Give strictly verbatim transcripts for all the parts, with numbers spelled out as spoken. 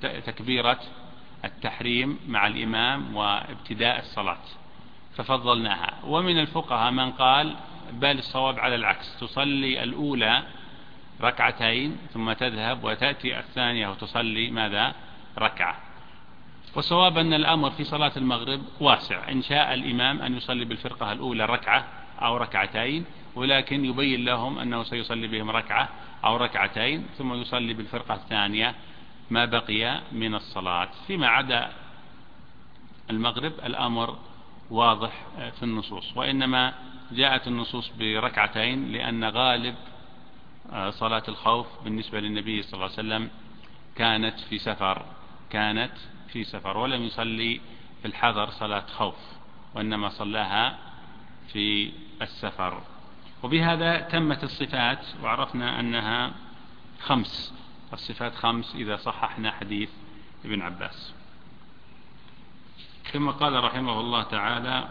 تكبيرة التحريم مع الإمام وابتداء الصلاة ففضلناها. ومن الفقهاء من قال بل الصواب على العكس، تصلي الأولى ركعتين ثم تذهب وتأتي الثانية وتصلي ماذا؟ ركعة. والصواب أن الأمر في صلاة المغرب واسع، إن شاء الإمام أن يصلي بالفرقة الأولى ركعة أو ركعتين، ولكن يبين لهم أنه سيصلي بهم ركعة أو ركعتين ثم يصلي بالفرقة الثانية ما بقي من الصلاة. فيما عدا المغرب الأمر واضح في النصوص، وإنما جاءت النصوص بركعتين لأن غالب صلاة الخوف بالنسبة للنبي صلى الله عليه وسلم كانت في سفر كانت في سفر ولم يصلي في الحضر صلاة خوف، وإنما صلاها في السفر. وبهذا تمت الصفات، وعرفنا أنها خمس، الصفات خمس إذا صححنا حديث ابن عباس. ثم قال رحمه الله تعالى: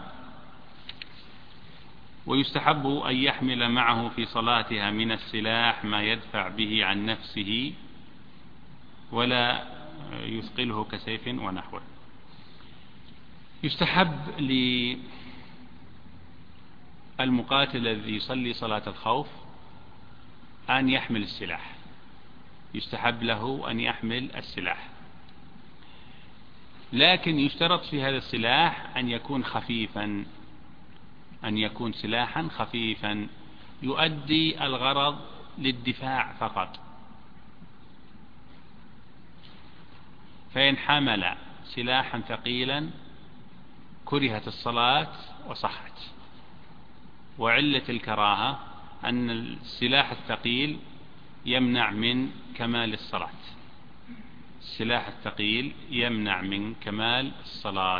ويستحب أن يحمل معه في صلاتها من السلاح ما يدفع به عن نفسه ولا يثقله كسيف ونحوه. يستحب للمقاتل الذي يصلي صلاة الخوف أن يحمل السلاح، يستحب له أن يحمل السلاح، لكن يشترط في هذا السلاح أن يكون خفيفا، أن يكون سلاحا خفيفا يؤدي الغرض للدفاع فقط. فإن حمل سلاحا ثقيلا كرهت الصلاة وصحت. وعلة الكراهة أن السلاح الثقيل يمنع من كمال الصلاة، السلاح الثقيل يمنع من كمال الصلاة.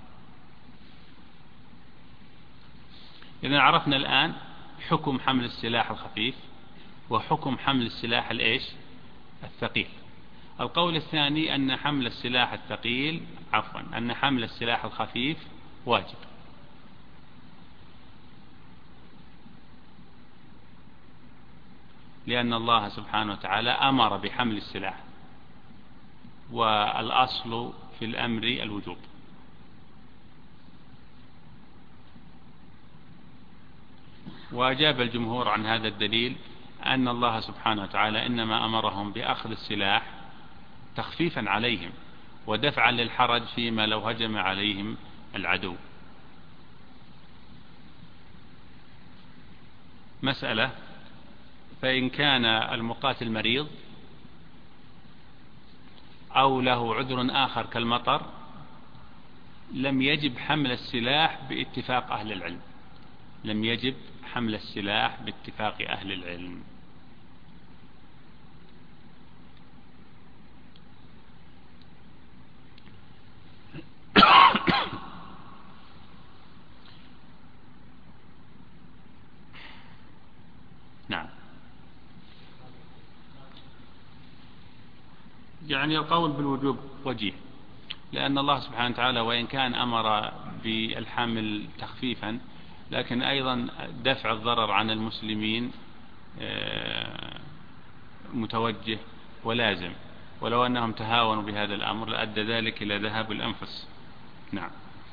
إذن عرفنا الآن حكم حمل السلاح الخفيف وحكم حمل السلاح الإيش؟ الثقيل. القول الثاني أن حمل السلاح الثقيل عفوا أن حمل السلاح الخفيف واجب، لأن الله سبحانه وتعالى أمر بحمل السلاح، والأصل في الأمر الوجوب. وأجاب الجمهور عن هذا الدليل أن الله سبحانه وتعالى إنما أمرهم بأخذ السلاح تخفيفا عليهم ودفعا للحرج فيما لو هجم عليهم العدو. مسألة: فإن كان المقاتل مريض أو له عذر آخر كالمطر لم يجب حمل السلاح باتفاق أهل العلم، لم يجب حمل السلاح باتفاق أهل العلم. نعم، يعني القول بالوجوب وجيه، لأن الله سبحانه وتعالى وإن كان أمر بالحمل تخفيفا لكن أيضا دفع الضرر عن المسلمين متوجه ولازم، ولو أنهم تهاونوا بهذا الأمر لأدى ذلك إلى ذهاب الأنفس. نعم.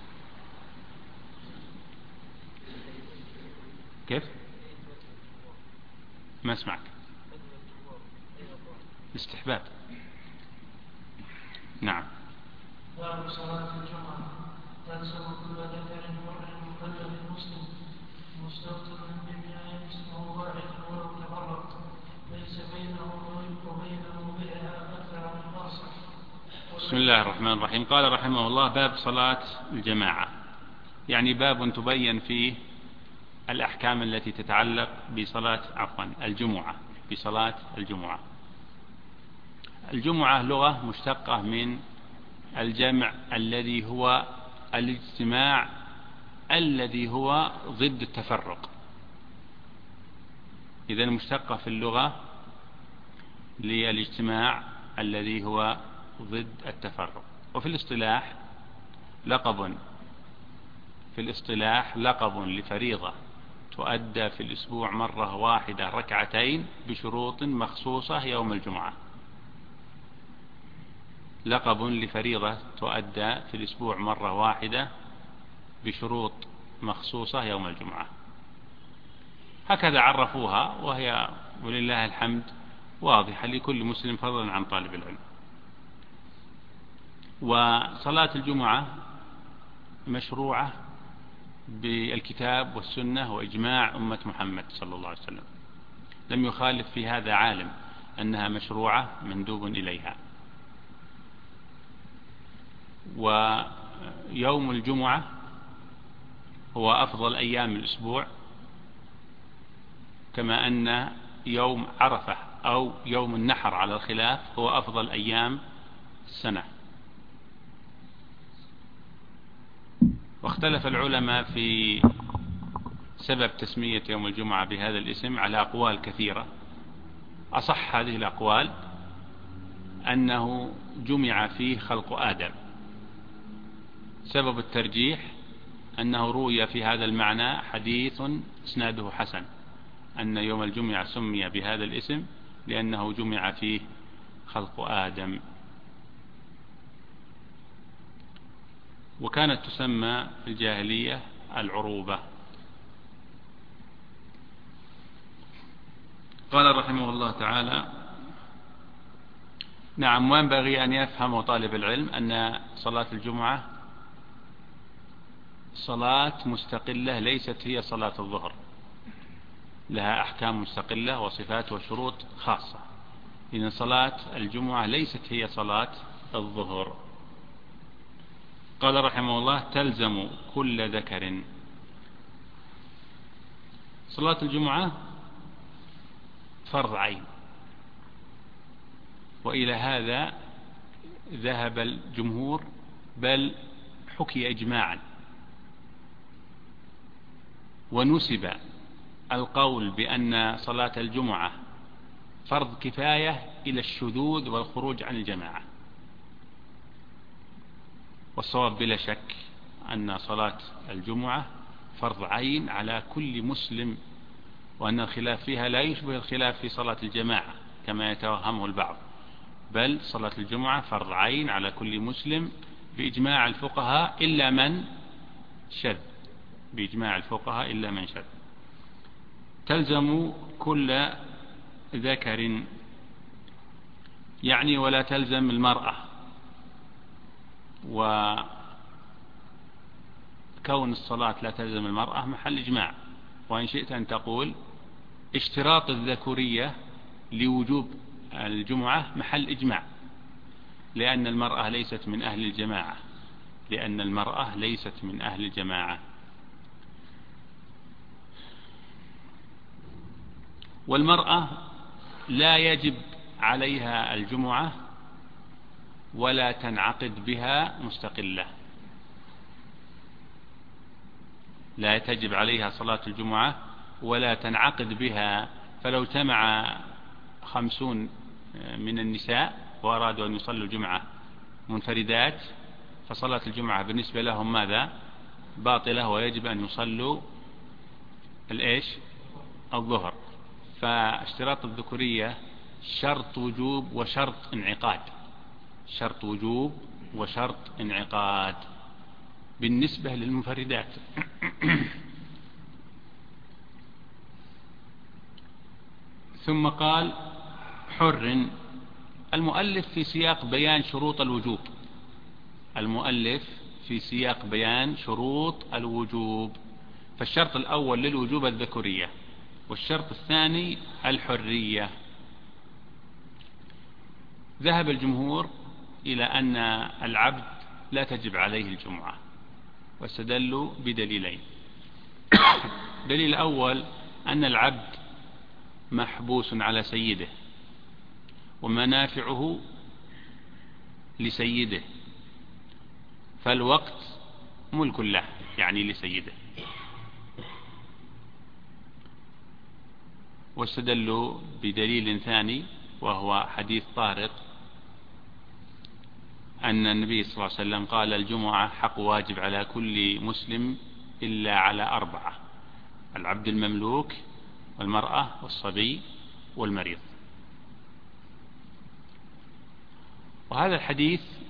كيف؟ ما اسمعك. استحباب. نعم. باب صلاة الجمعة. تلزم كل ذكر حر مكلف مسلم مستوطن بمياه اسمه واحد ولو تفرق ليس بينه وبينه بها أكثر من فاصل. بسم الله الرحمن الرحيم. قال رحمه الله: باب صلاة الجماعة، يعني باب تبين فيه الأحكام التي تتعلق بصلاة عفوا الجمعة بصلاة الجمعة. الجمعة لغة مشتقة من الجمع الذي هو الاجتماع الذي هو ضد التفرق. إذن مشتقة في اللغة للاجتماع الذي هو ضد التفرق. وفي الاصطلاح لقب في الاصطلاح لقب لفريضة تؤدى في الأسبوع مرة واحدة ركعتين بشروط مخصوصة يوم الجمعة. لقب لفريضة تؤدى في الأسبوع مرة واحدة بشروط مخصوصة يوم الجمعة. هكذا عرفوها، وهي ولله الحمد واضحة لكل مسلم فضلا عن طالب العلم. وصلاة الجمعة مشروعة بالكتاب والسنة وإجماع أمة محمد صلى الله عليه وسلم، لم يخالف في هذا عالم أنها مشروعة مندوب إليها. ويوم الجمعة هو أفضل أيام الأسبوع، كما أن يوم عرفة أو يوم النحر على الخلاف هو أفضل أيام السنة. واختلف العلماء في سبب تسمية يوم الجمعة بهذا الاسم على أقوال كثيرة. أصح هذه الأقوال أنه جمع فيه خلق آدم. سبب الترجيح أنه روي في هذا المعنى حديث إسناده حسن، أن يوم الجمعة سمي بهذا الاسم لأنه جمع فيه خلق آدم. وكانت تسمى في الجاهلية العروبة. قال رحمه الله تعالى: نعم، وينبغي أن يفهم طالب العلم أن صلاة الجمعة صلاة مستقلة ليست هي صلاة الظهر، لها أحكام مستقلة وصفات وشروط خاصة. إن صلاة الجمعة ليست هي صلاة الظهر. قال رحمه الله: تلزم كل ذكر. صلاة الجمعة فرض عين، وإلى هذا ذهب الجمهور، بل حكي إجماعا، ونسب القول بأن صلاة الجمعة فرض كفاية إلى الشذوذ والخروج عن الجماعة. والصواب بلا شك أن صلاة الجمعة فرض عين على كل مسلم، وأن الخلاف فيها لا يشبه الخلاف في صلاة الجماعة كما يتوهمه البعض، بل صلاة الجمعة فرض عين على كل مسلم بإجماع الفقهاء إلا من شذ، بإجماع الفقهاء إلا من شذ. تلزم كل ذكر، يعني ولا تلزم المرأة. وكون الصلاة لا تلزم المرأة محل إجماع. وإن شئت أن تقول اشتراط الذكورية لوجوب الجمعة محل إجماع، لأن المرأة ليست من أهل الجماعة، لأن المرأة ليست من أهل الجماعة. والمرأة لا يجب عليها الجمعة ولا تنعقد بها مستقلة، لا تجب عليها صلاة الجمعة ولا تنعقد بها. فلو اجتمع خمسون من النساء وأرادوا أن يصلوا الجمعة منفردات، فصلاة الجمعة بالنسبة لهم ماذا؟ باطلة، ويجب أن يصلوا الإيش؟ الظهر. فاشتراط الذكورية شرط وجوب وشرط انعقاد، شرط وجوب وشرط انعقاد بالنسبة للمنفردات. ثم قال: حر. المؤلف في سياق بيان شروط الوجوب، المؤلف في سياق بيان شروط الوجوب. فالشرط الأول للوجوب الذكورية، والشرط الثاني الحرية. ذهب الجمهور إلى أن العبد لا تجب عليه الجمعة، واستدلوا بدليلين. دليل الأول أن العبد محبوس على سيده، ومنافعه لسيده، فالوقت ملك له، يعني لسيده. واستدلوا بدليل ثاني، وهو حديث طارق، أن النبي صلى الله عليه وسلم قال: الجمعة حق واجب على كل مسلم إلا على أربعة: العبد المملوك، والمرأة، والصبي، والمريض. وهذا الحديث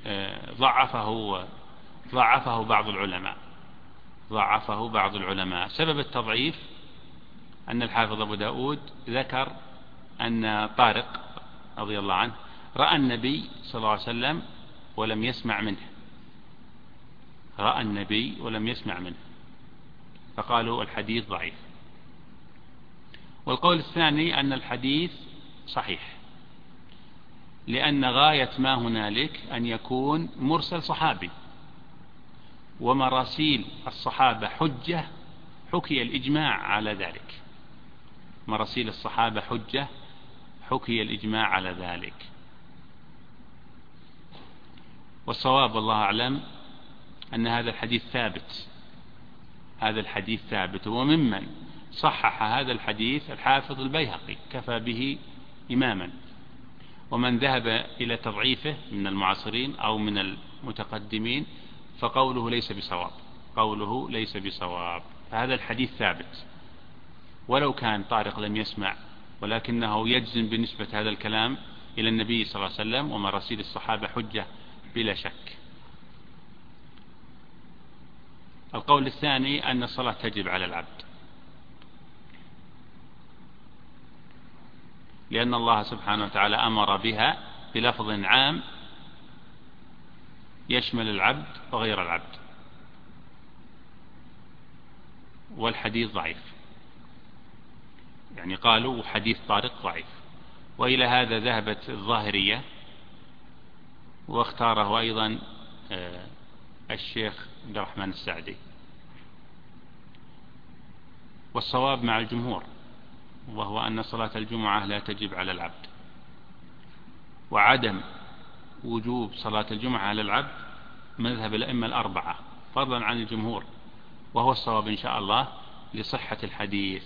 ضعفه ضعفه بعض العلماء ضعفه بعض العلماء سبب التضعيف أن الحافظ أبو داود ذكر أن طارق رضي الله عنه رأى النبي صلى الله عليه وسلم ولم يسمع منه رأى النبي ولم يسمع منه فقالوا الحديث ضعيف. والقول الثاني أن الحديث صحيح، لأن غاية ما هنالك أن يكون مرسل صحابي، ومراسيل الصحابة حجة حكي الإجماع على ذلك. مراسيل الصحابة حجة حكي الإجماع على ذلك. والصواب والله أعلم أن هذا الحديث ثابت هذا الحديث ثابت وممن صحح هذا الحديث الحافظ البيهقي كفى به إماما. ومن ذهب إلى تضعيفه من المعاصرين أو من المتقدمين فقوله ليس بصواب قوله ليس بصواب. فهذا الحديث ثابت ولو كان طارق لم يسمع، ولكنه يجزم بنسبة هذا الكلام إلى النبي صلى الله عليه وسلم، ومراسيل الصحابة حجة بلا شك. القول الثاني أن الصلاة تجب على العبد، لأن الله سبحانه وتعالى أمر بها بلفظ عام يشمل العبد وغير العبد، والحديث ضعيف، يعني قالوا حديث طارق ضعيف. وإلى هذا ذهبت الظاهرية، واختاره أيضا الشيخ عبد الرحمن السعدي. والصواب مع الجمهور، وهو أن صلاة الجمعة لا تجب على العبد، وعدم وجوب صلاة الجمعة على العبد مذهب الأئمة الأربعة فضلا عن الجمهور، وهو الصواب إن شاء الله لصحة الحديث.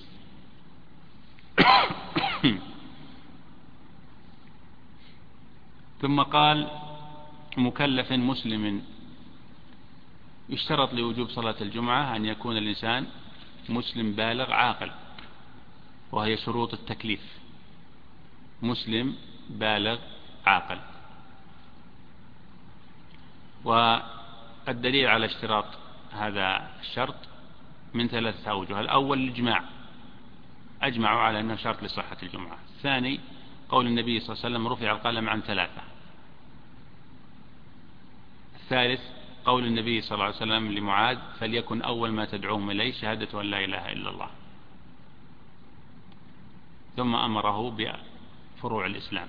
ثم قال مكلف مسلم يشترط لوجوب صلاة الجمعة أن يكون الإنسان مسلم بالغ عاقل، وهي شروط التكليف، مسلم بالغ عاقل. والدليل على اشتراط هذا الشرط من ثلاثة أوجه. الأول الإجماع، أجمعوا على أنه شرط لصحة الجمعة. الثاني قول النبي صلى الله عليه وسلم رفع القلم عن ثلاثة. الثالث قول النبي صلى الله عليه وسلم لمعاذ فليكن أول ما تدعوهم إليه شهادة أن لا إله إلا الله، ثم أمره بفروع الإسلام.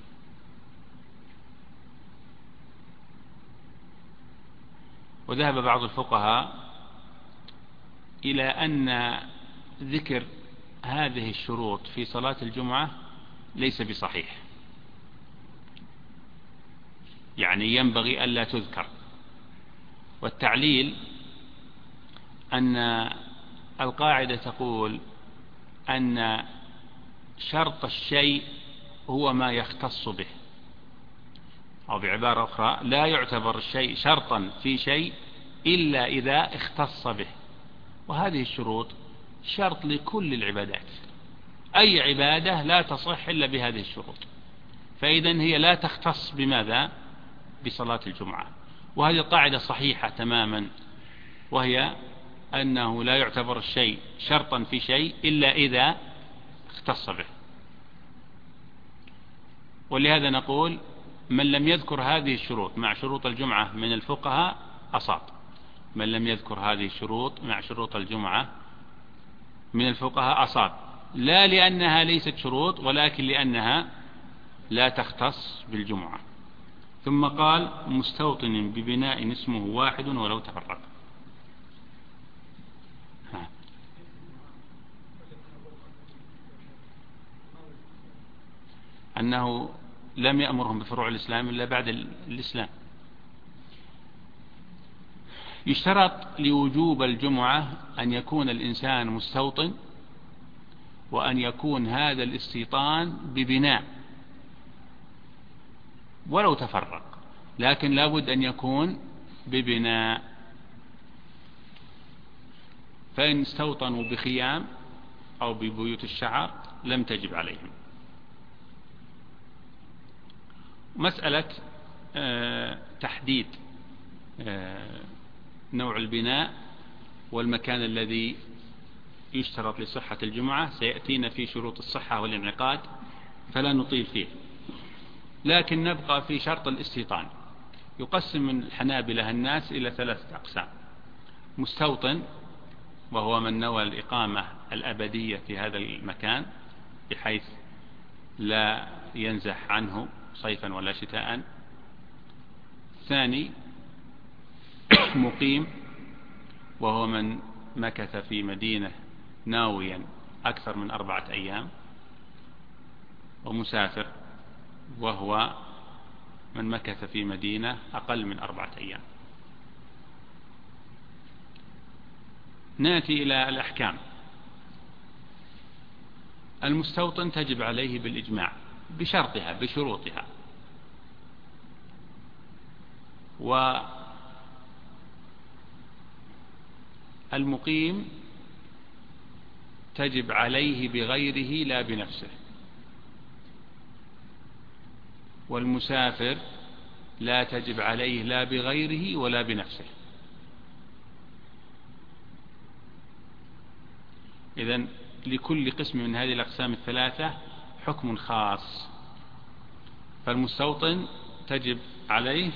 وذهب بعض الفقهاء إلى أن ذكر هذه الشروط في صلاة الجمعة ليس بصحيح، يعني ينبغي ألا تذكر. والتعليل أن القاعدة تقول أن شرط الشيء هو ما يختص به، أو بعبارة أخرى لا يعتبر الشيء شرطا في شيء إلا إذا اختص به. وهذه الشروط شرط لكل العبادات، أي عبادة لا تصح إلا بهذه الشروط، فإذن هي لا تختص بماذا؟ بصلاة الجمعة. وهذه القاعدة صحيحة تماما، وهي أنه لا يعتبر الشيء شرطا في شيء إلا إذا اختص به. ولهذا نقول من لم يذكر هذه الشروط مع شروط الجمعة من الفقهاء أصاب، من لم يذكر هذه الشروط مع شروط الجمعة من الفقهاء أصاب، لا لأنها ليست شروط ولكن لأنها لا تختص بالجمعة. ثم قال مستوطن ببناء اسمه واحد ولو تفرق. أنه لم يأمرهم بفروع الإسلام إلا بعد الإسلام. يشترط لوجوب الجمعة أن يكون الإنسان مستوطن، وأن يكون هذا الاستيطان ببناء ولو تفرق، لكن لابد أن يكون ببناء. فإن استوطنوا بخيام أو ببيوت الشعر لم تجب عليهم. مسألة تحديد نوع البناء والمكان الذي يشترط لصحة الجمعة سيأتينا في شروط الصحة والانعقاد، فلا نطيل فيه، لكن نبقى في شرط الاستيطان. يقسم الحنابلة الناس إلى ثلاثة أقسام: مستوطن، وهو من نوى الإقامة الأبدية في هذا المكان بحيث لا ينزح عنه صيفا ولا شتاء. ثاني مقيم، وهو من مكث في مدينة ناويا أكثر من أربعة أيام. ومسافر، وهو من مكث في مدينة أقل من أربعة أيام. نأتي إلى الأحكام. المستوطن تجب عليه بالإجماع بشرطها بشروطها، والمقيم تجب عليه بغيره لا بنفسه، والمسافر لا تجب عليه لا بغيره ولا بنفسه. إذن لكل قسم من هذه الأقسام الثلاثة حكم خاص. فالمستوطن تجب عليه،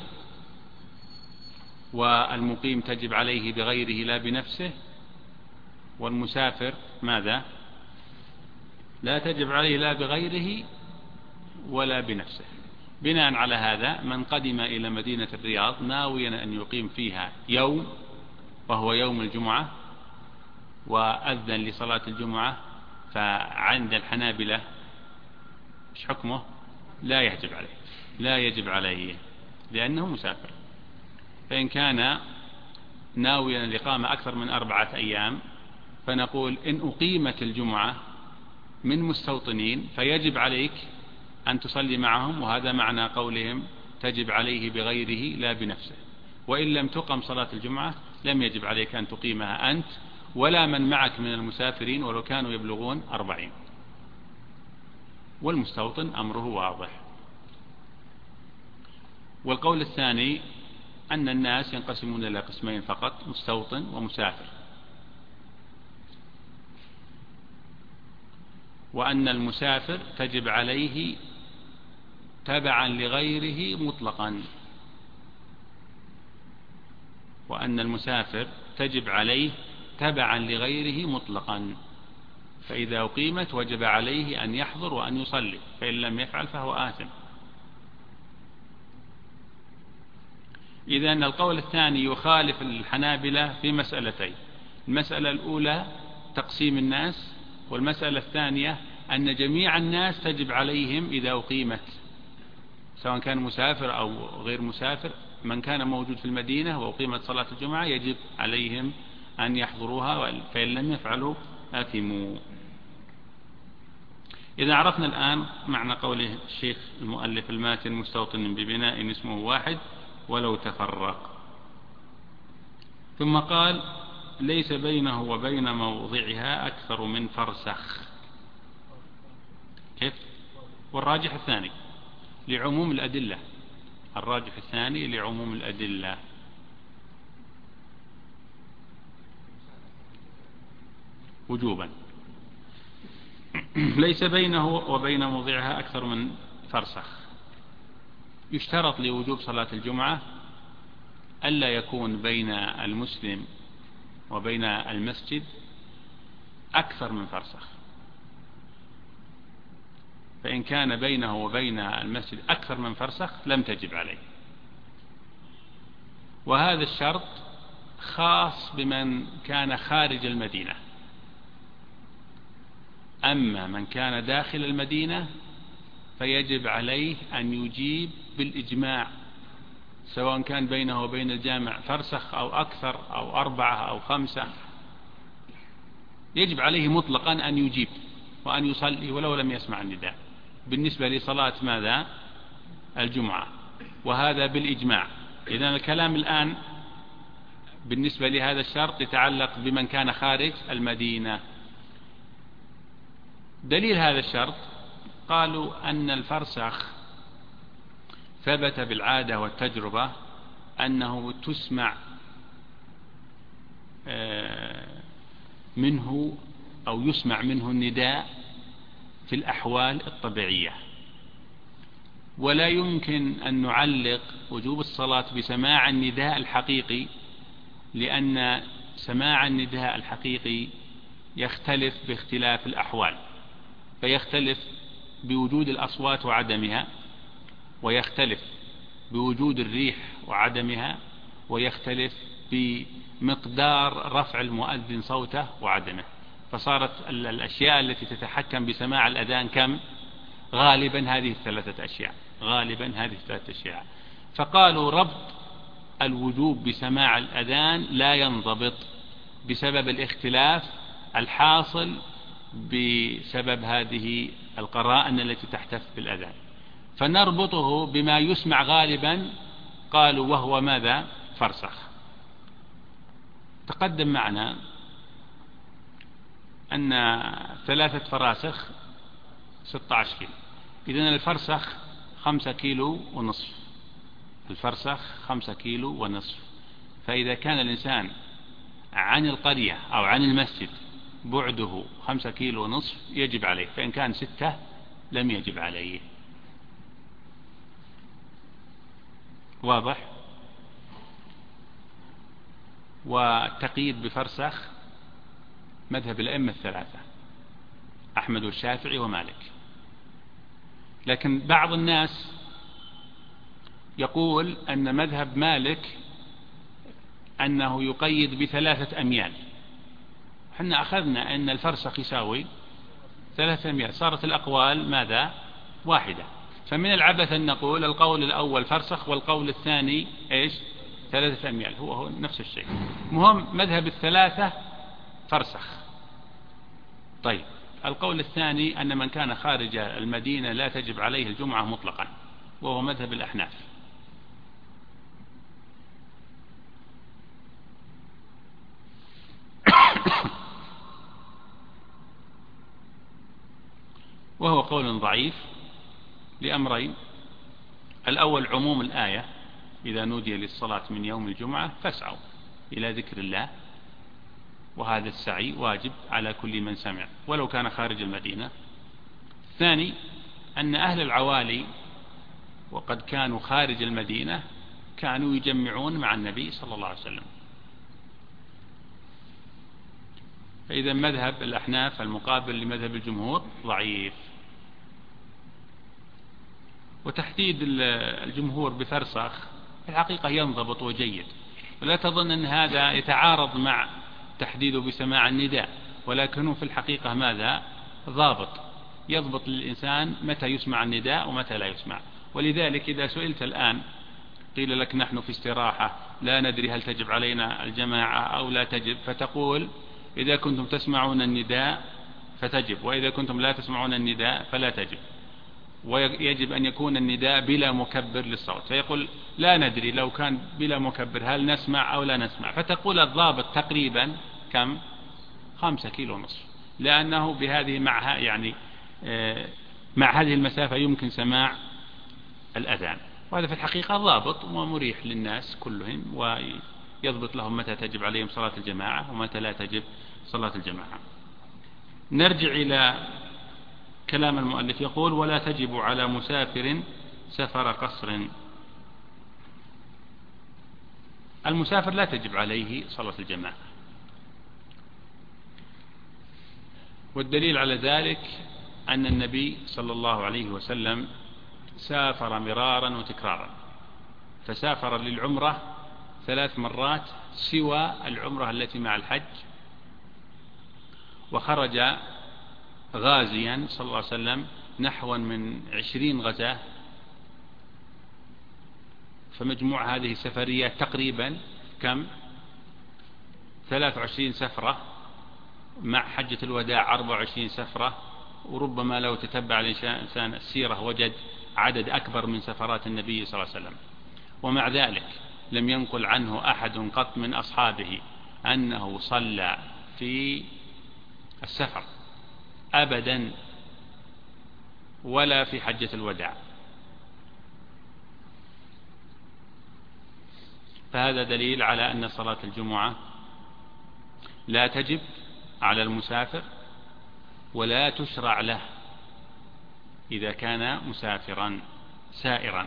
والمقيم تجب عليه بغيره لا بنفسه، والمسافر ماذا؟ لا تجب عليه لا بغيره ولا بنفسه. بناء على هذا من قدم إلى مدينة الرياض ناويا أن يقيم فيها يوم وهو يوم الجمعة وأذن لصلاة الجمعة، فعند الحنابلة ايش حكمه؟ لا يجب عليه لا يجب عليه لأنه مسافر. فإن كان ناويا الإقامة أكثر من أربعة أيام فنقول إن أقيمت الجمعة من مستوطنين فيجب عليك أن تصلي معهم، وهذا معنى قولهم تجب عليه بغيره لا بنفسه. وإن لم تقم صلاة الجمعة لم يجب عليك أن تقيمها أنت ولا من معك من المسافرين ولو كانوا يبلغون أربعين. والمستوطن أمره واضح. والقول الثاني أن الناس ينقسمون إلى قسمين فقط: مستوطن ومسافر، وأن المسافر تجب عليه تبعا لغيره مطلقا، وأن المسافر تجب عليه تبعا لغيره مطلقا، فإذا أقيمت وجب عليه أن يحضر وأن يصلي، فإن لم يفعل فهو آثم. إذن القول الثاني يخالف الحنابلة في مسألتين: المسألة الأولى تقسيم الناس، والمسألة الثانية أن جميع الناس تجب عليهم إذا أقيمت، سواء كان مسافر أو غير مسافر. من كان موجود في المدينة وأقيمت صلاة الجمعة يجب عليهم أن يحضروها، فإن لم يفعلوا آثموا. إذا عرفنا الآن معنى قوله الشيخ المؤلف: الماتن مستوطن ببناء اسمه واحد ولو تفرق. ثم قال: ليس بينه وبين موضعها أكثر من فرسخ. كيف؟ والراجح الثاني لعموم الأدلة الراجح الثاني لعموم الأدلة. وجوبا. ليس بينه وبين موضعها أكثر من فرسخ. يشترط لوجوب صلاة الجمعة ألا يكون بين المسلم وبين المسجد أكثر من فرسخ، فإن كان بينه وبين المسجد أكثر من فرسخ لم تجب عليه. وهذا الشرط خاص بمن كان خارج المدينة. أما من كان داخل المدينة فيجب عليه أن يجيب بالإجماع، سواء كان بينه وبين الجامع فرسخ أو أكثر أو أربعة أو خمسة، يجب عليه مطلقا أن يجيب وأن يصلي ولو لم يسمع النداء بالنسبة لصلاة ماذا؟ الجمعة، وهذا بالإجماع. إذن الكلام الآن بالنسبة لهذا الشرط يتعلق بمن كان خارج المدينة. دليل هذا الشرط قالوا أن الفرسخ ثبت بالعادة والتجربة أنه تسمع منه أو يسمع منه النداء في الأحوال الطبيعية، ولا يمكن أن نعلق وجوب الصلاة بسماع النداء الحقيقي، لأن سماع النداء الحقيقي يختلف باختلاف الأحوال، فيختلف بوجود الأصوات وعدمها، ويختلف بوجود الريح وعدمها، ويختلف بمقدار رفع المؤذن صوته وعدمه. فصارت الأشياء التي تتحكم بسماع الأذان كم؟ غالبا هذه الثلاثة أشياء، غالبا هذه الثلاثة أشياء. فقالوا ربط الوجوب بسماع الأذان لا ينضبط بسبب الاختلاف الحاصل بسبب هذه القرائن التي تحتف بالأذان، فنربطه بما يسمع غالبا. قالوا وهو ماذا؟ فرسخ. تقدم معنا أن ثلاثة فراسخ ستة عشر كيلو، إذن الفرسخ خمسة كيلو ونصف، الفرسخ خمسة كيلو ونصف. فإذا كان الإنسان عن القرية أو عن المسجد بعده خمسة كيلو ونصف يجب عليه، فإن كان ستة لم يجب عليه. واضح؟ والتقييد بفرسخ مذهب الأئمة الثلاثة أحمد والشافعي ومالك. لكن بعض الناس يقول أن مذهب مالك أنه يقيد بثلاثة أميال. حنا أخذنا أن الفرسخ يساوي ثلاثة أميال، صارت الأقوال ماذا؟ واحدة. فمن العبث أن نقول القول الأول فرسخ والقول الثاني إيش؟ ثلاثة أميال، هو هو نفس الشيء. مهم مذهب الثلاثة فرسخ. طيب القول الثاني أن من كان خارج المدينة لا تجب عليه الجمعة مطلقا، وهو مذهب الأحناف. وهو قول ضعيف لأمرين: الأول عموم الآية: إذا نودي للصلاة من يوم الجمعة فاسعوا إلى ذكر الله، وهذا السعي واجب على كل من سمع ولو كان خارج المدينة. الثاني أن أهل العوالي وقد كانوا خارج المدينة كانوا يجمعون مع النبي صلى الله عليه وسلم. فإذا مذهب الأحناف المقابل لمذهب الجمهور ضعيف. وتحديد الجمهور بفرسخ في الحقيقة ينضبط وجيد، ولا تظن أن هذا يتعارض مع تحديده بسماع النداء، ولكنه في الحقيقة ماذا؟ ضابط، يضبط للإنسان متى يسمع النداء ومتى لا يسمع. ولذلك إذا سئلت الآن قيل لك نحن في استراحة لا ندري هل تجب علينا الجماعة أو لا تجب، فتقول إذا كنتم تسمعون النداء فتجب، وإذا كنتم لا تسمعون النداء فلا تجب، ويجب أن يكون النداء بلا مكبر للصوت. فيقول لا ندري لو كان بلا مكبر هل نسمع أو لا نسمع، فتقول الضابط تقريبا كم؟ خمسة كيلو ونصف، لأنه بهذه معها يعني مع هذه المسافة يمكن سماع الأذان، وهذا في الحقيقة ضابط ومريح للناس كلهم، ويضبط لهم متى تجب عليهم صلاة الجماعة ومتى لا تجب صلاة الجماعة. نرجع إلى كلام المؤلف، يقول: ولا تجب على مسافر سفر قصر. المسافر لا تجب عليه صلاة الجماعة، والدليل على ذلك أن النبي صلى الله عليه وسلم سافر مرارا وتكرارا، فسافر للعمرة ثلاث مرات سوى العمرة التي مع الحج، وخرج غازيا صلى الله عليه وسلم نحو من عشرين غزاة، فمجموع هذه السفريات تقريبا كم؟ ثلاث وعشرين سفرة، مع حجة الوداع أربع وعشرين سفرة، وربما لو تتبع الإنسان السيرة وجد عدد أكبر من سفرات النبي صلى الله عليه وسلم. ومع ذلك لم ينقل عنه أحد قط من أصحابه أنه صلى في السفر أبدا، ولا في حجة الوداع. فهذا دليل على أن صلاة الجمعة لا تجب على المسافر ولا تشرع له إذا كان مسافرا سائرا،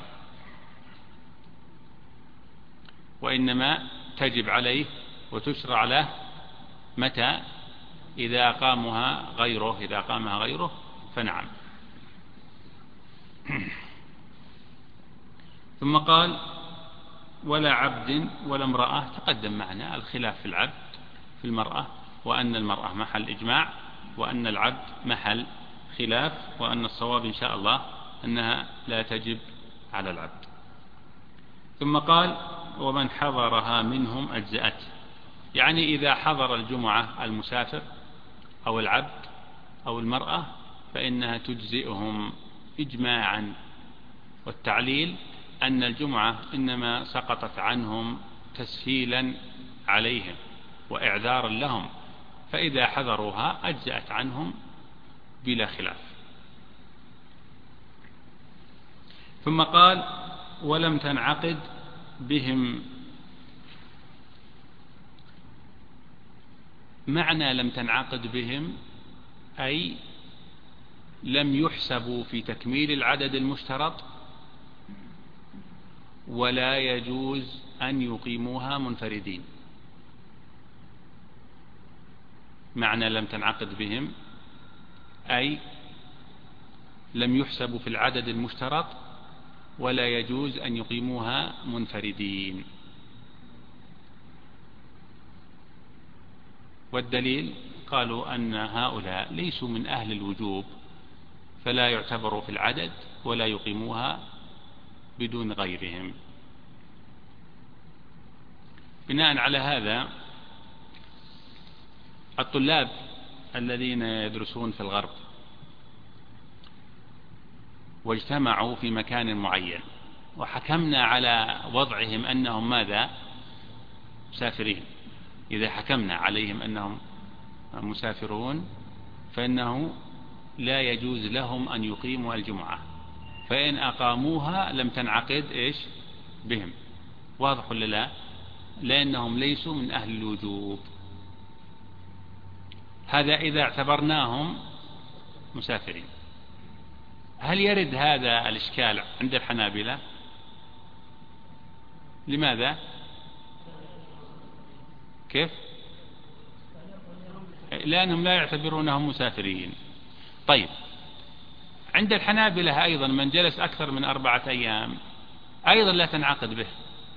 وإنما تجب عليه وتشرع له متى؟ إذا أقامها غيره إذا أقامها غيره فنعم. ثم قال ولا عبد ولا امرأة. تقدم معنا الخلاف في العبد في المرأة، وأن المرأة محل إجماع، وأن العبد محل خلاف، وأن الصواب إن شاء الله أنها لا تجب على العبد. ثم قال ومن حضرها منهم أجزأته، يعني إذا حضر الجمعة المسافر أو العبد أو المرأة فإنها تجزئهم إجماعا، والتعليل أن الجمعة إنما سقطت عنهم تسهيلا عليهم وإعذارا لهم، فإذا حضروها أجزأت عنهم بلا خلاف. ثم قال ولم تنعقد بهم. معنى لم تنعقد بهم أي لم يحسبوا في تكميل العدد المشترط، ولا يجوز أن يقيموها منفردين. معنى لم تنعقد بهم أي لم يحسبوا في العدد المشترط ولا يجوز أن يقيموها منفردين. والدليل قالوا أن هؤلاء ليسوا من أهل الوجوب، فلا يعتبروا في العدد ولا يقيموها بدون غيرهم. بناء على هذا الطلاب الذين يدرسون في الغرب واجتمعوا في مكان معين وحكمنا على وضعهم أنهم ماذا؟ مسافرين، إذا حكمنا عليهم أنهم مسافرون فإنه لا يجوز لهم أن يقيموا الجمعة، فإن أقاموها لم تنعقد إيش بهم. واضح ولا لا؟ لأنهم ليسوا من أهل الوجوب. هذا إذا اعتبرناهم مسافرين. هل يرد هذا الإشكال عند الحنابلة؟ لماذا؟ كيف؟ لأنهم لا يعتبرونهم مسافرين. طيب، عند الحنابلة أيضا من جلس أكثر من أربعة أيام أيضا لا تنعقد به،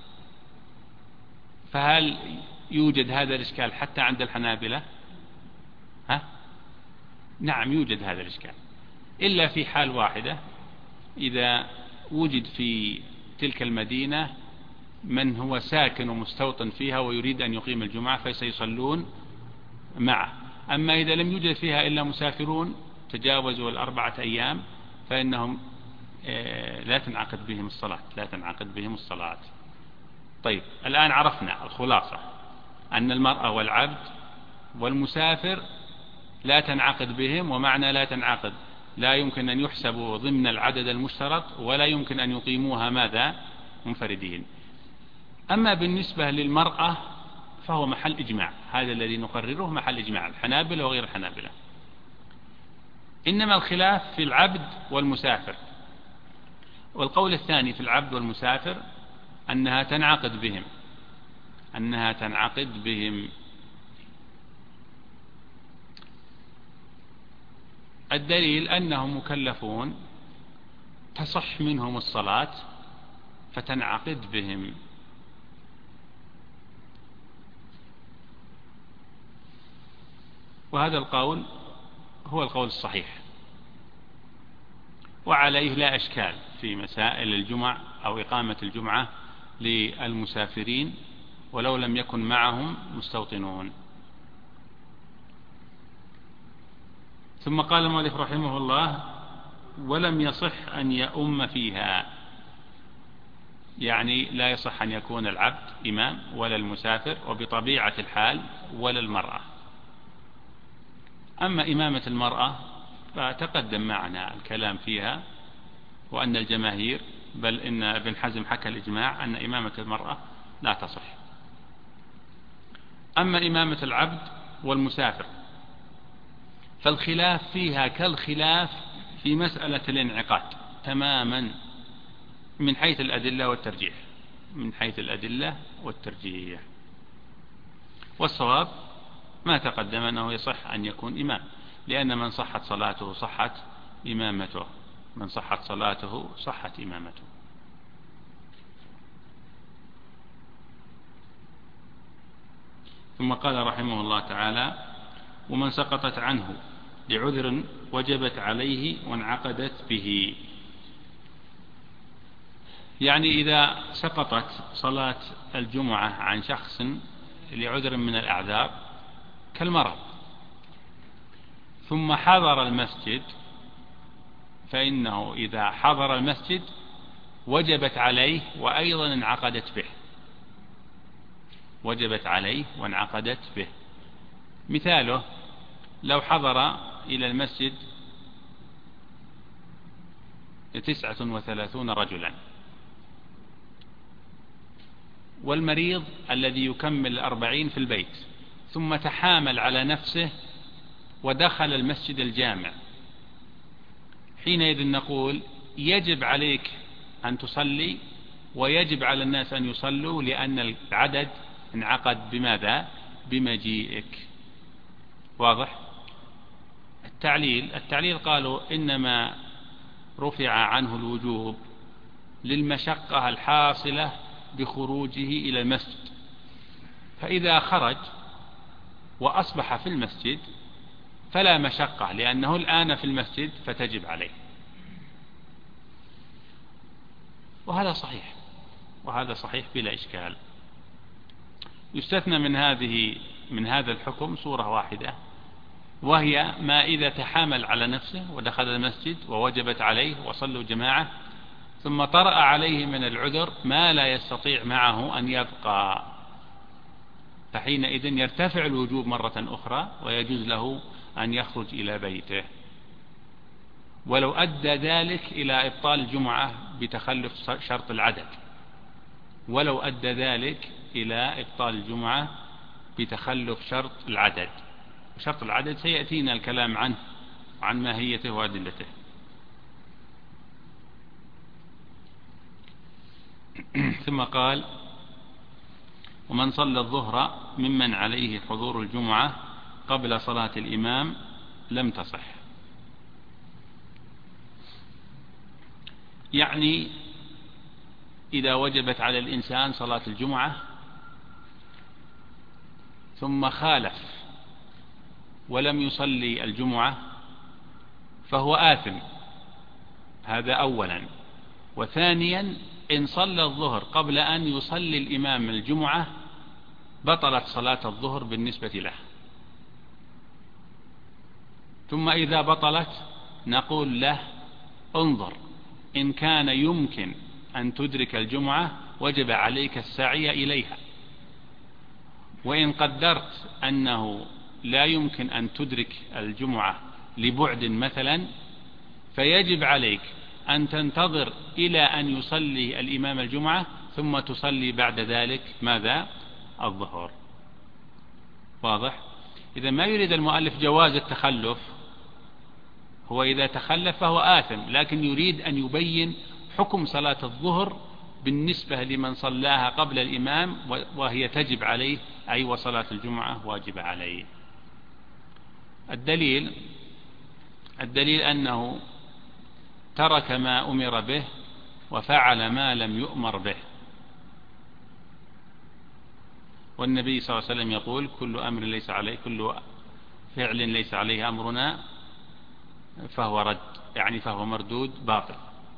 فهل يوجد هذا الإشكال حتى عند الحنابلة؟ ها؟ نعم يوجد هذا الإشكال، إلا في حال واحدة، إذا وجد في تلك المدينة من هو ساكن ومستوطن فيها ويريد أن يقيم الجمعة فسيصلون معه. أما إذا لم يوجد فيها إلا مسافرون تجاوزوا الأربعة أيام فإنهم لا تنعقد بهم الصلاة لا تنعقد بهم الصلاة. طيب، الآن عرفنا الخلاصة أن المرأة والعبد والمسافر لا تنعقد بهم، ومعنى لا تنعقد لا يمكن أن يحسبوا ضمن العدد المشترط ولا يمكن أن يقيموها ماذا؟ منفردين. أما بالنسبة للمرأة فهو محل إجماع، هذا الذي نقرره محل إجماع الحنابلة وغير الحنابلة. إنما الخلاف في العبد والمسافر. والقول الثاني في العبد والمسافر أنها تنعقد بهم أنها تنعقد بهم الدليل أنهم مكلفون تصح منهم الصلاة فتنعقد بهم. وهذا القول هو القول الصحيح، وعليه لا إشكال في مسائل الجمع أو إقامة الجمعة للمسافرين ولو لم يكن معهم مستوطنون. ثم قال المؤلف رحمه الله ولم يصح أن يؤم فيها، يعني لا يصح أن يكون العبد إمام ولا المسافر، وبطبيعة الحال ولا المرأة. أما إمامة المرأة فتقدم معنا الكلام فيها، وأن الجماهير بل إن ابن حزم حكى الإجماع أن إمامة المرأة لا تصح. أما إمامة العبد والمسافر فالخلاف فيها كالخلاف في مسألة الانعقاد تماما من حيث الأدلة والترجيح، من حيث الأدلة والترجيح. والصواب ما تقدم أنه يصح أن يكون إمام، لأن من صحت صلاته صحت إمامته، من صحت صلاته صحت إمامته. ثم قال رحمه الله تعالى: ومن سقطت عنه لعذر وجبت عليه وانعقدت به. يعني إذا سقطت صلاة الجمعة عن شخص لعذر من الأعذار كالمرض ثم حضر المسجد، فإنه إذا حضر المسجد وجبت عليه وأيضا انعقدت به، وجبت عليه وانعقدت به. مثاله: لو حضر إلى المسجد تسعة وثلاثون رجلا، والمريض الذي يكمل الأربعين في البيت ثم تحامل على نفسه ودخل المسجد الجامع، حينئذ نقول: يجب عليك أن تصلي ويجب على الناس أن يصلوا، لأن العدد انعقد بماذا؟ بمجيئك. واضح؟ التعليل التعليل قالوا: إنما رفع عنه الوجوب للمشقة الحاصلة بخروجه إلى المسجد، فإذا خرج وأصبح في المسجد فلا مشقة، لأنه الآن في المسجد فتجب عليه. وهذا صحيح، وهذا صحيح بلا إشكال. يستثنى من هذه من هذا الحكم صورة واحدة، وهي ما إذا تحامل على نفسه ودخل المسجد ووجبت عليه وصلوا جماعة، ثم طرأ عليه من العذر ما لا يستطيع معه أن يبقى، فحينئذ يرتفع الوجوب مرة أخرى ويجوز له أن يخرج إلى بيته، ولو أدى ذلك إلى إبطال الجمعة بتخلف شرط العدد، ولو أدى ذلك إلى إبطال الجمعة بتخلف شرط العدد. شرط العدد سيأتينا الكلام عنه وعن ماهيته وأدلته. ثم قال: ومن صلى الظهر ممن عليه حضور الجمعة قبل صلاة الإمام لم تصح. يعني إذا وجبت على الإنسان صلاة الجمعة ثم خالف ولم يصلي الجمعة فهو آثم، هذا أولا. وثانيا: إن صلى الظهر قبل أن يصلي الإمام الجمعة بطلت صلاة الظهر بالنسبة له. ثم إذا بطلت نقول له: انظر، إن كان يمكن أن تدرك الجمعة وجب عليك السعي إليها، وإن قدرت أنه لا يمكن أن تدرك الجمعة لبعد مثلا، فيجب عليك أن تنتظر إلى أن يصلي الإمام الجمعة ثم تصلي بعد ذلك ماذا؟ الظهر. واضح؟ إذا ما يريد المؤلف جواز التخلف، هو إذا تخلف فهو آثم، لكن يريد أن يبين حكم صلاة الظهر بالنسبة لمن صلاها قبل الإمام وهي تجب عليه، أي وصلاة الجمعة واجب عليه. الدليل الدليل أنه ترك ما أمر به وفعل ما لم يؤمر به، والنبي صلى الله عليه وسلم يقول: كل أمر ليس عليه كل فعل ليس عليه أمرنا فهو رد، يعني فهو مردود باطل.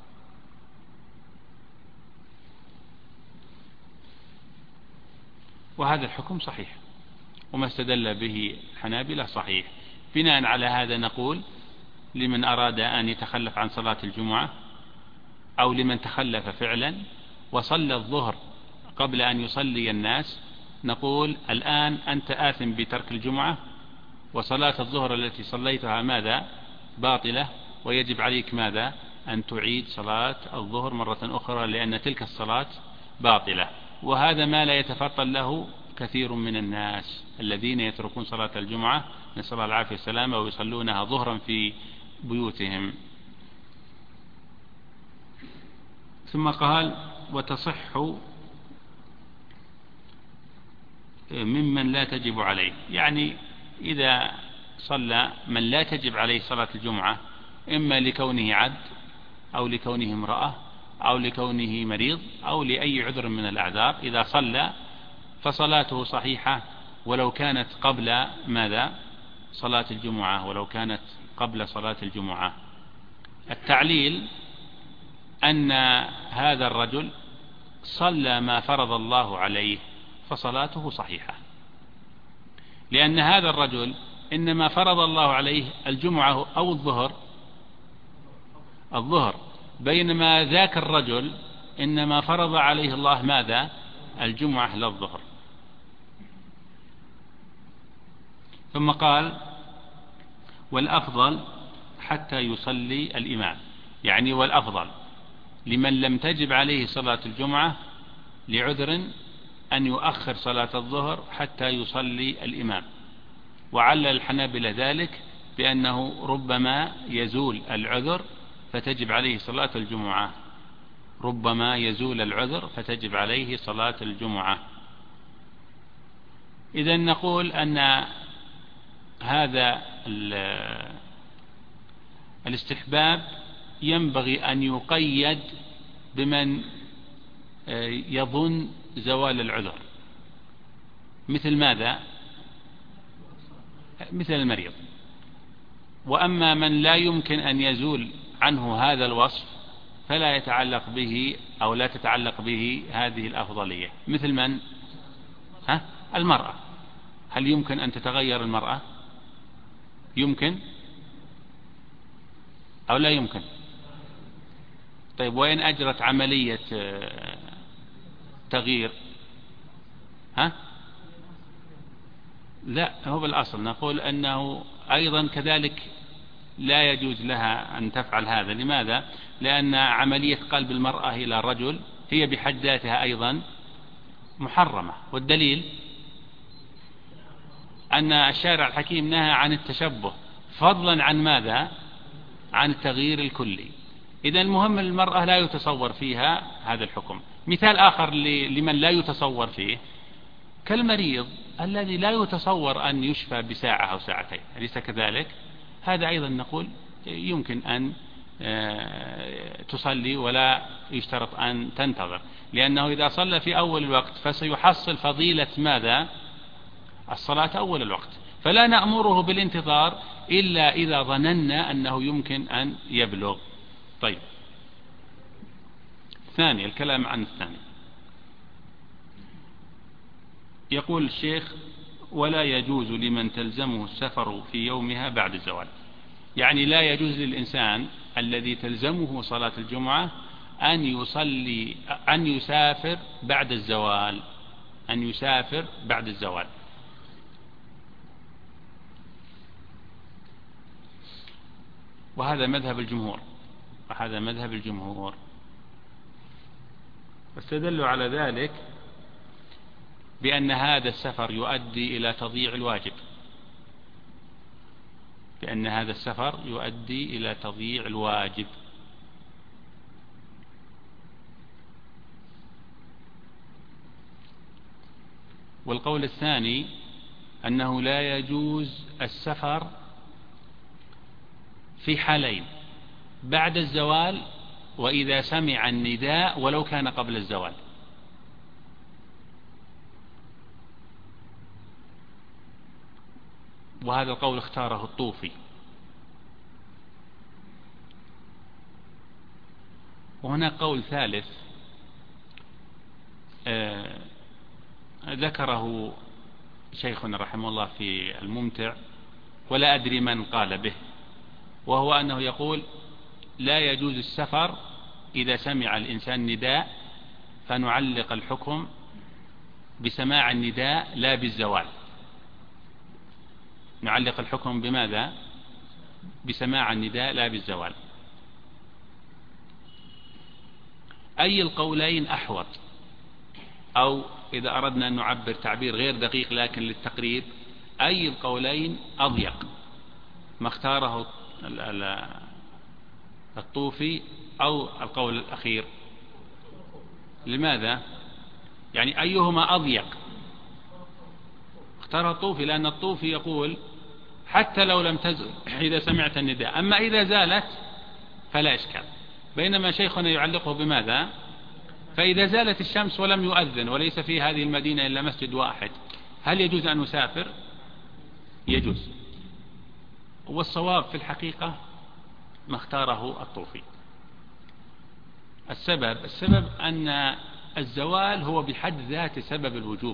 وهذا الحكم صحيح، وما استدل به الحنابلة صحيح. بناء على هذا نقول: لمن أراد أن يتخلف عن صلاة الجمعة أو لمن تخلف فعلا وصلى الظهر قبل أن يصلي الناس، نقول: الآن أنت آثم بترك الجمعة، وصلاة الظهر التي صليتها ماذا؟ باطلة، ويجب عليك ماذا؟ أن تعيد صلاة الظهر مرة أخرى، لأن تلك الصلاة باطلة. وهذا ما لا يتفطن له كثير من الناس الذين يتركون صلاة الجمعة نسأل الله العافية والسلامة ويصلونها ظهرا في بيوتهم. ثم قال وتصح ممن لا تجب عليه، يعني إذا صلى من لا تجب عليه صلاة الجمعة إما لكونه عبد أو لكونه امرأة أو لكونه مريض أو لأي عذر من الأعذار، إذا صلى فصلاته صحيحة ولو كانت قبل ماذا؟ صلاة الجمعة، ولو كانت قبل صلاة الجمعة. التعليل أن هذا الرجل صلى ما فرض الله عليه فصلاته صحيحة، لأن هذا الرجل إنما فرض الله عليه الجمعة أو الظهر الظهر بينما ذاك الرجل إنما فرض عليه الله ماذا؟ الجمعة لا الظهر. ثم قال والأفضل حتى يصلي الإمام، يعني والأفضل لمن لم تجب عليه صلاة الجمعة لعذر أن يؤخر صلاة الظهر حتى يصلي الإمام. وعلل الحنابلة ذلك بأنه ربما يزول العذر فتجب عليه صلاة الجمعة، ربما يزول العذر فتجب عليه صلاة الجمعة. إذن نقول أن هذا الاستحباب ينبغي أن يقيد بمن يظن زوال العذر، مثل ماذا؟ مثل المريض. وأما من لا يمكن أن يزول عنه هذا الوصف فلا يتعلق به أو لا تتعلق به هذه الأفضلية. مثل من؟ ها؟ المرأة. هل يمكن أن تتغير المرأة؟ يمكن أو لا يمكن؟ طيب وين أجرت عملية تغيير؟ ها؟ لا، هو بالأصل نقول أنه أيضا كذلك لا يجوز لها أن تفعل هذا. لماذا؟ لأن عملية قلب المرأة إلى الرجل هي بحد ذاتها أيضا محرمة، والدليل أن الشارع الحكيم نهى عن التشبه فضلا عن ماذا؟ عن التغيير الكلي. إذا المهم المرأة لا يتصور فيها هذا الحكم. مثال آخر لمن لا يتصور فيه كالمريض الذي لا يتصور أن يشفى بساعة أو ساعتين، أليس كذلك؟ هذا أيضا نقول يمكن أن تصلي ولا يشترط أن تنتظر، لأنه إذا صلى في أول الوقت فسيحصل فضيلة ماذا؟ الصلاة أول الوقت، فلا نأمره بالانتظار إلا إذا ظننا أنه يمكن أن يبلغ. طيب، ثاني الكلام عن الثاني. يقول الشيخ ولا يجوز لمن تلزمه السفر في يومها بعد الزوال، يعني لا يجوز للإنسان الذي تلزمه صلاة الجمعة أن يصلي أن يسافر بعد الزوال أن يسافر بعد الزوال. وهذا مذهب الجمهور وهذا مذهب الجمهور واستدلوا على ذلك بأن هذا السفر يؤدي إلى تضييع الواجب بأن هذا السفر يؤدي إلى تضييع الواجب. والقول الثاني أنه لا يجوز السفر في حالين: بعد الزوال وإذا سمع النداء ولو كان قبل الزوال. وهذا القول اختاره الطوفي. وهناك قول ثالث آه ذكره شيخنا رحمه الله في الممتع ولا أدري من قال به، وهو أنه يقول لا يجوز السفر إذا سمع الإنسان نداء فنعلق الحكم بسماع النداء لا بالزوال. نعلق الحكم بماذا؟ بسماع النداء لا بالزوال. أي القولين أحوط؟ أو إذا أردنا أن نعبر تعبير غير دقيق لكن للتقريب، أي القولين أضيق، ما اختاره الطوفي أو القول الأخير؟ لماذا؟ يعني أيهما أضيق؟ اختاره الطوفي لأن الطوفي يقول حتى لو لم تزل إذا سمعت النداء، أما إذا زالت فلا إشكال. بينما شيخنا يعلقه بماذا؟ فإذا زالت الشمس ولم يؤذن وليس في هذه المدينة إلا مسجد واحد، هل يجوز أن نسافر؟ يجوز. والصواب في الحقيقة ما اختاره الطوفي. السبب السبب أن الزوال هو بحد ذاته سبب الوجوب،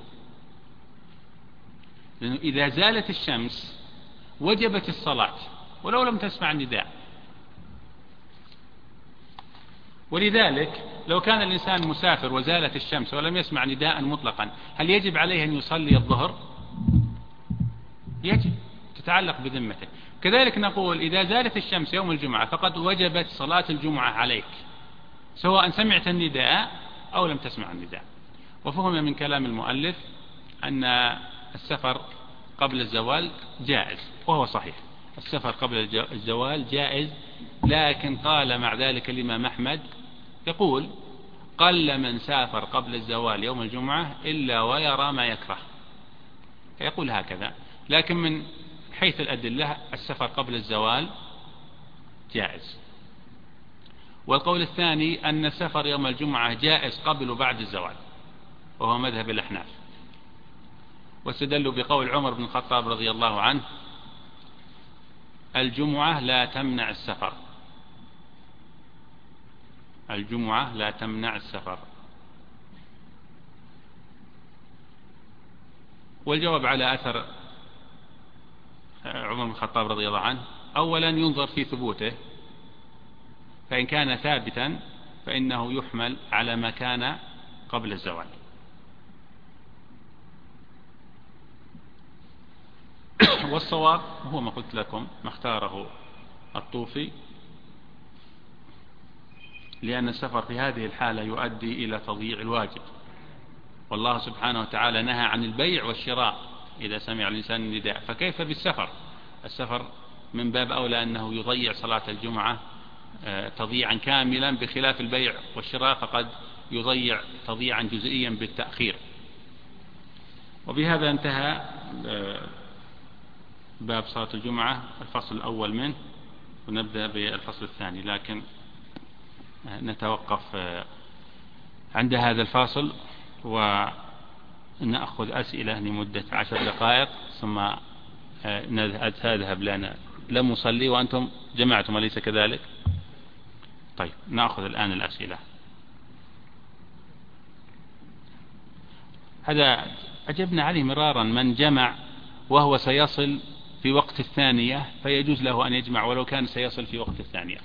لأنه إذا زالت الشمس وجبت الصلاة ولو لم تسمع النداء. ولذلك لو كان الإنسان مسافر وزالت الشمس ولم يسمع نداء مطلقا، هل يجب عليه أن يصلي الظهر؟ يجب، تتعلق بذمته. كذلك نقول إذا زالت الشمس يوم الجمعة فقد وجبت صلاة الجمعة عليك، سواء سمعت النداء أو لم تسمع النداء. وفهم من كلام المؤلف أن السفر قبل الزوال جائز، وهو صحيح، السفر قبل الزوال جائز، لكن قال مع ذلك الإمام أحمد يقول قل من سافر قبل الزوال يوم الجمعة إلا ويرى ما يكره، يقول هكذا. لكن من حيث الأدلة السفر قبل الزوال جائز. والقول الثاني أن السفر يوم الجمعة جائز قبل وبعد الزوال، وهو مذهب الأحناف، واستدلوا بقول عمر بن الخطاب رضي الله عنه الجمعة لا تمنع السفر، الجمعة لا تمنع السفر. والجواب على أثر عمر بن الخطاب رضي الله عنه أولا ينظر في ثبوته، فإن كان ثابتا فإنه يحمل على ما كان قبل الزوال. والصواب هو ما قلت لكم، ما اختاره الطوفي، لأن السفر في هذه الحالة يؤدي إلى تضييع الواجب، والله سبحانه وتعالى نهى عن البيع والشراء إذا سمع الإنسان النداء، فكيف بالسفر؟ السفر من باب أولى أنه يضيع صلاة الجمعة تضييعا كاملا، بخلاف البيع والشراء فقد يضيع تضييعا جزئيا بالتأخير. وبهذا انتهى باب صلاة الجمعة الفصل الأول منه، ونبدأ بالفصل الثاني، لكن نتوقف عند هذا الفاصل ونأخذ أسئلة لمدة عشر دقائق ثم نذهب، لنا لم أصلي وأنتم جمعتم أليس كذلك؟ طيب نأخذ الآن الأسئلة. هذا أجبنا عليه مرارا، من جمع وهو سيصل في وقت الثانية فيجوز له أن يجمع ولو كان سيصل في وقت الثانية.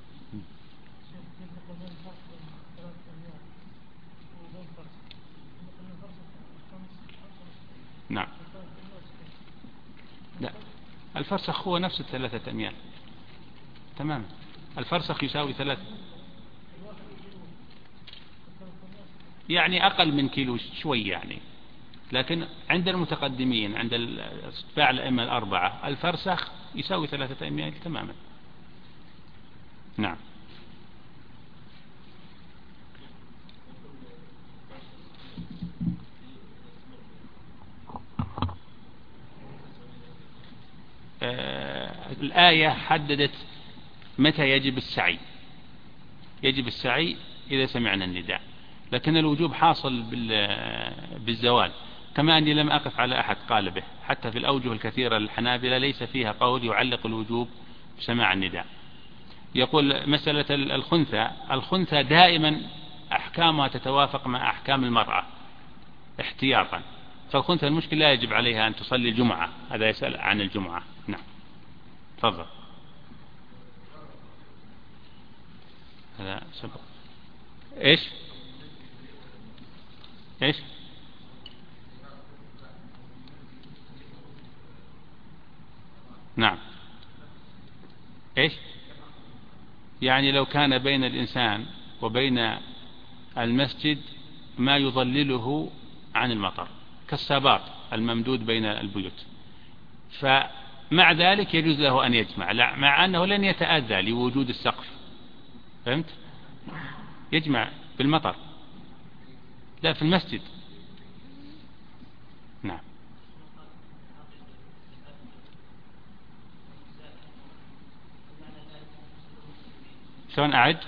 نعم، لا، الفرسخ هو نفس الثلاثة أميال تماما، الفرسخ يساوي ثلاث، يعني أقل من كيلو شوي يعني، لكن عند المتقدمين عند اتباع الأئمة الأربعة الفرسخ يساوي ثلاثة أميال تماما. نعم. آه الآية حددت متى يجب السعي، يجب السعي إذا سمعنا النداء، لكن الوجوب حاصل بالزوال، كما أني لم أقف على أحد قال به، حتى في الأوجه الكثيرة للحنابلة ليس فيها قول يعلق الوجوب بسماع النداء. يقول مسألة الخنثى، الخنثى دائما أحكامها تتوافق مع أحكام المرأة احتياطا، فالخنثى المشكلة لا يجب عليها أن تصلي الجمعة، هذا يسأل عن الجمعة. نعم تفضل. هذا سبق إيش إيش نعم إيش يعني لو كان بين الإنسان وبين المسجد ما يظلله عن المطر كالساباط الممدود بين البيوت، فمع ذلك يجوز له أن يجمع، لا مع أنه لن يتأذى لوجود السقف، فهمت؟ يجمع بالمطر، لا في المسجد. نعم. شلون أعد؟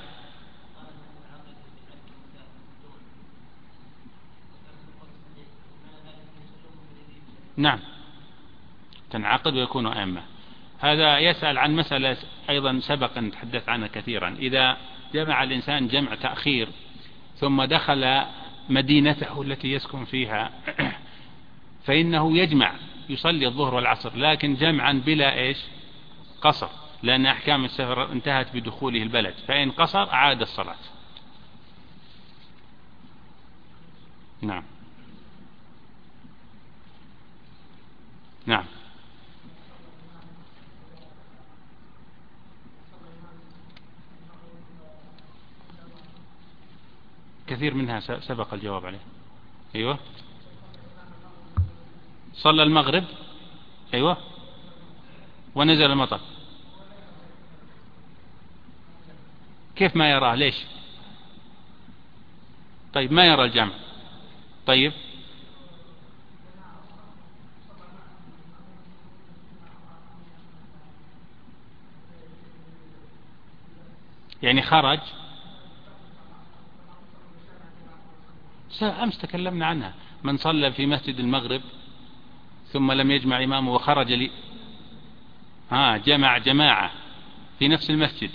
نعم تنعقد ويكون أئمة. هذا يسأل عن مسألة أيضا سبق أن نتحدث عنها كثيرا. إذا جمع الإنسان جمع تأخير ثم دخل مدينته التي يسكن فيها فإنه يجمع يصلي الظهر والعصر، لكن جمعا بلا إيش؟ قصر، لأن أحكام السفر انتهت بدخوله البلد، فإن قصر أعاد الصلاة. نعم. نعم. كثير منها سبق الجواب عليه. أيوة. صلى المغرب. أيوة. ونزل المطر. كيف ما يراه؟ ليش؟ طيب ما يرى الجمع. طيب يعني خرج. أمس تكلمنا عنها، من صلى في مسجد المغرب ثم لم يجمع إمامه وخرج لي ها جمع جماعة في نفس المسجد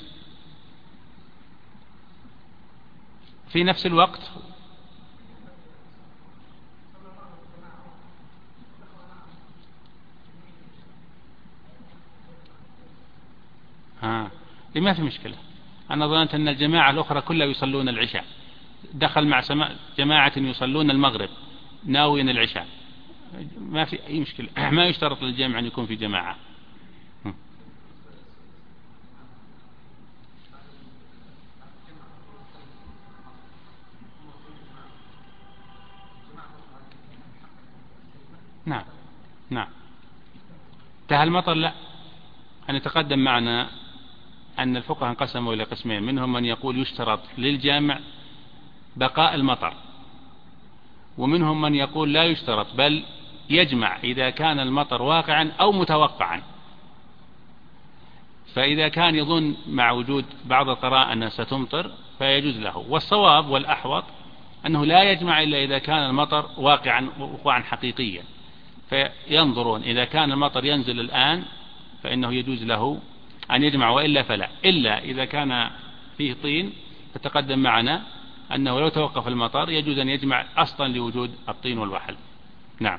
في نفس الوقت. ها ما في مشكلة. أنا ظننت أن الجماعة الأخرى كلها يصلون العشاء، دخل مع جماعة يصلون المغرب ناوين العشاء، ما في أي مشكلة. ما يشترط للجمع أن يكون في جماعة. نعم. نعم. انتهى المطر. لا، أن يتقدم معنا أن الفقهاء انقسموا إلى قسمين، منهم من يقول يشترط للجامع بقاء المطر، ومنهم من يقول لا يشترط بل يجمع إذا كان المطر واقعا أو متوقعا. فإذا كان يظن مع وجود بعض القراء أنها ستمطر فيجوز له، والصواب والأحوط أنه لا يجمع إلا إذا كان المطر واقعا وقوعا حقيقيا، فينظرون إذا كان المطر ينزل الآن فإنه يجوز له أن يجمع، وإلا فلا، إلا إذا كان فيه طين فتقدم معنا أنه لو توقف المطر يجوز أن يجمع أصلا لوجود الطين والوحل. نعم.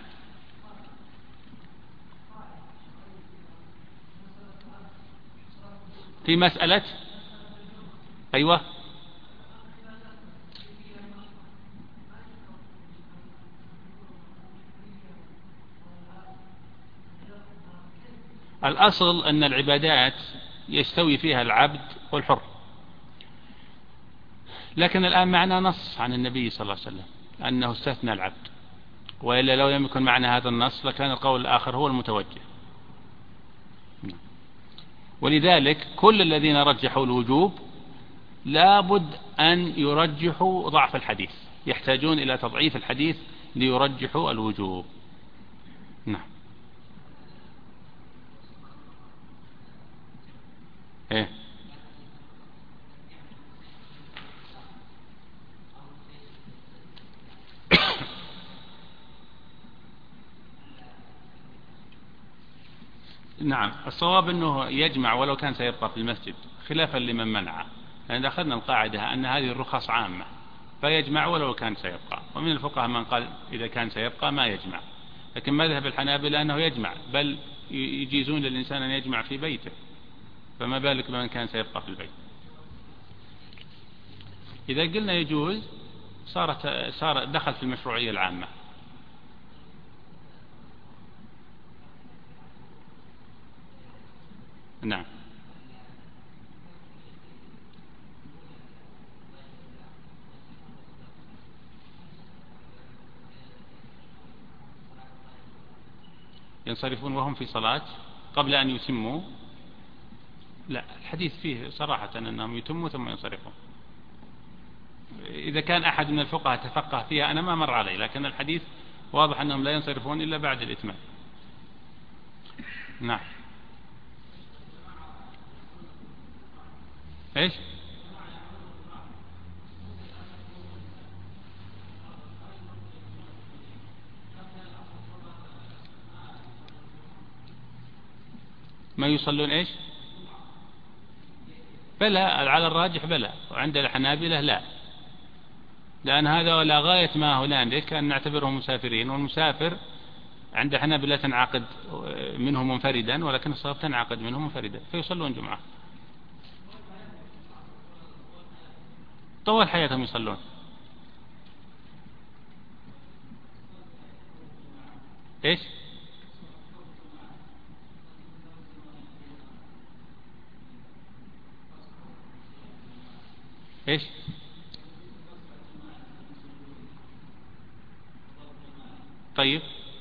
في مسألة. أيوة. الأصل أن العبادات يستوي فيها العبد والحر، لكن الآن معنا نص عن النبي صلى الله عليه وسلم أنه استثنى العبد، وإلا لو لم يكن معنا هذا النص لكان القول الآخر هو المتوجه. ولذلك كل الذين رجحوا الوجوب لابد أن يرجحوا ضعف الحديث، يحتاجون إلى تضعيف الحديث ليرجحوا الوجوب. نعم. إيه؟ نعم الصواب أنه يجمع ولو كان سيبقى في المسجد، خلافا لمن منعه، لأن أخذنا القاعدة أن هذه الرخص عامة، فيجمع ولو كان سيبقى. ومن الفقهاء من قال إذا كان سيبقى ما يجمع، لكن مذهب الحنابلة أنه يجمع، بل يجيزون للإنسان أن يجمع في بيته، فما بالك بمن كان سيبقى في البيت. إذا قلنا يجوز صارت صار دخل في المشروعية العامة. نعم. ينصرفون وهم في صلاة قبل أن يتموا؟ لا، الحديث فيه صراحة أنهم يتموا ثم ينصرفون. إذا كان أحد من الفقهاء تفقه فيها أنا ما مر علي، لكن الحديث واضح أنهم لا ينصرفون إلا بعد الإتمام. نعم. إيش؟ ما يصلون إيش؟ بلى، على الراجح بلى، وعند الحنابلة لا، لأن هذا ولا غاية ما هنالك أن نعتبرهم مسافرين، والمسافر عند الحنابلة تنعقد منه منفردا، ولكن الصلاة تنعقد منه منفردا فيصلون جمعة طول حياتهم يصلون. إيش؟ إيش؟ طيب،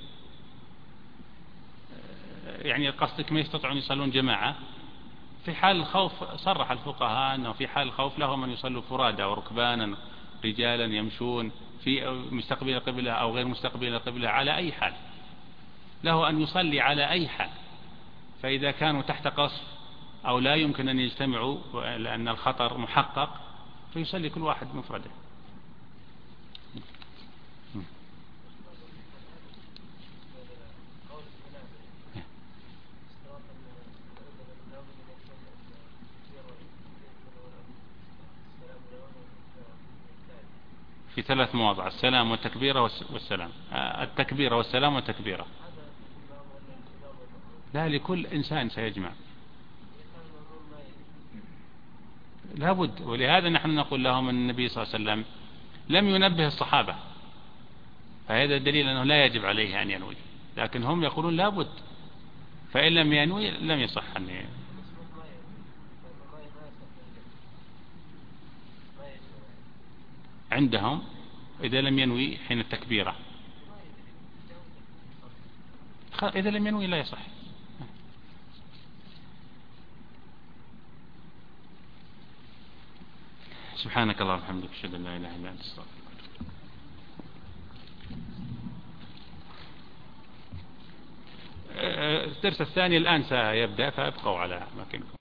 يعني قصدك ما يستطيعون يصلون جماعة في حال الخوف؟ صرح الفقهاء أنه في حال الخوف لهم أن يصلوا فرادى وركبانا رجالا يمشون في مستقبل القبلة أو غير مستقبل القبلة، على أي حال له أن يصلي على أي حال. فإذا كانوا تحت قصف أو لا يمكن أن يجتمعوا لأن الخطر محقق فيصلي كل واحد مفرده. في ثلاث مواضع: السلام والتكبيرة والسلام، التكبيرة والسلام والتكبيرة. لا، لكل إنسان سيجمع لابد، ولهذا نحن نقول لهم أن النبي صلى الله عليه وسلم لم ينبه الصحابة، فهذا دليل أنه لا يجب عليه أن ينوي، لكن هم يقولون لابد، فإن لم ينوي لم يصح أن ي... عندهم إذا لم ينوي حين التكبيرة، إذا لم ينوي لا يصح. سبحانك اللهم وبحمدك أشهد أن لا إله إلا أنت أستغفرك. الدرس الثاني الآن سيبدأ، فأبقوا على مكانكم.